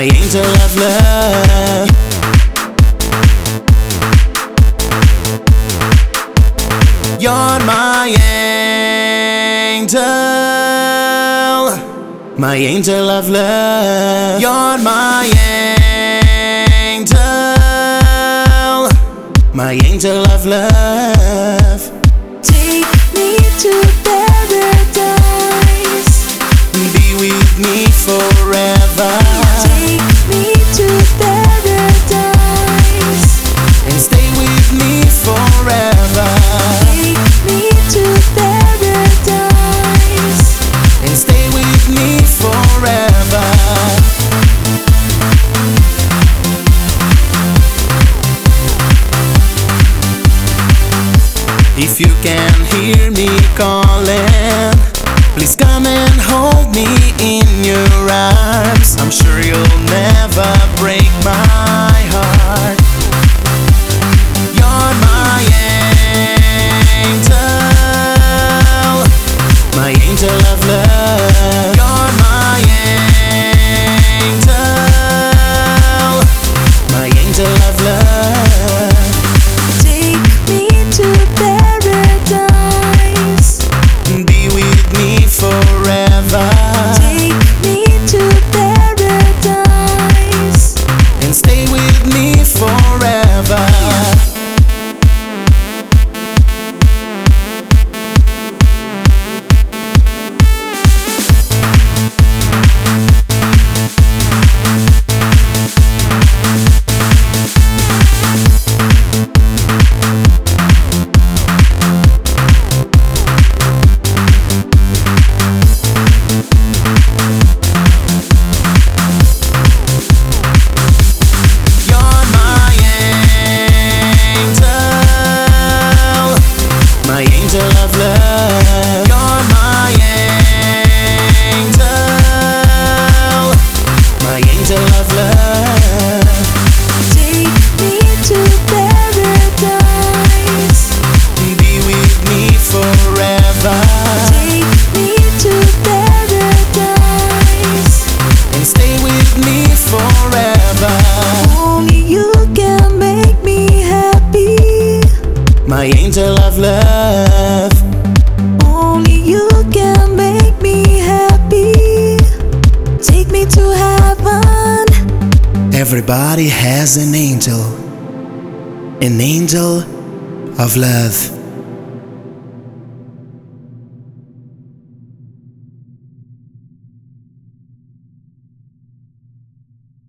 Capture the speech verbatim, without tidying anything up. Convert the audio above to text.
my angel of love. You're my angel, my angel of love. You're my angel, my angel of love. Take me to paradise, be with me forever. take me to paradise, and stay with me forever. take me to paradise, and stay with me forever. If you can hear me calling, please come and hold me in your arms. I'm sure you'll never break my heart. You're my angel, my angel of love. You're my angel, my angel of love. take me to paradise, Be with me forever. take me to paradise, and stay with me forever. You're my angel, my angel of love. You're my angel, my angel of love. take me to paradise, Be with me forever. take me to paradise, and stay with me forever. only you can make me happy, My angel of love. only you can make me happy, take me to heaven. Everybody has an angel, an angel of love.